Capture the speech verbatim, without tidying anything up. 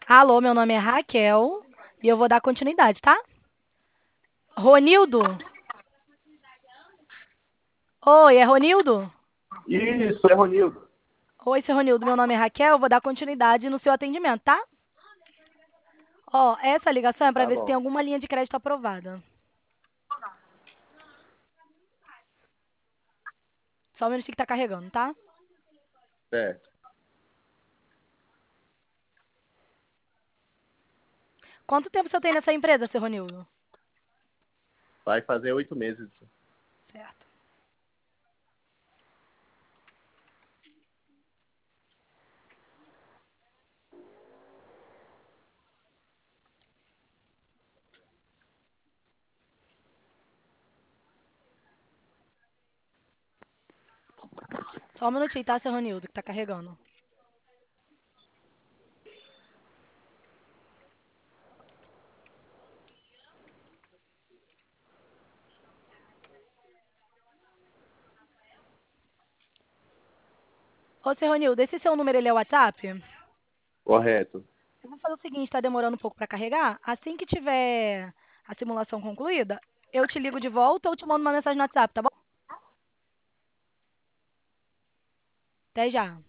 Alô, meu nome é Raquel e eu vou dar continuidade, tá? Ronildo? Oi, é Ronildo? Isso, é Ronildo. Oi, seu Ronildo, meu nome é Raquel, eu vou dar continuidade no seu atendimento, tá? Ó, essa ligação é para Tá ver se tem bom. alguma linha de crédito aprovada. Só um minutinho que tá carregando, tá? Certo. Quanto tempo você tem nessa empresa, seu Ronildo? Vai fazer oito meses. Certo. Só um minutinho, tá, seu Ronildo, que tá carregando. Ô, seu Ronildo, esse seu número, ele é o WhatsApp? Correto. Eu vou fazer o seguinte, tá demorando um pouco para carregar. Assim que tiver a simulação concluída, eu te ligo de volta ou te mando uma mensagem no WhatsApp, tá bom? Até já.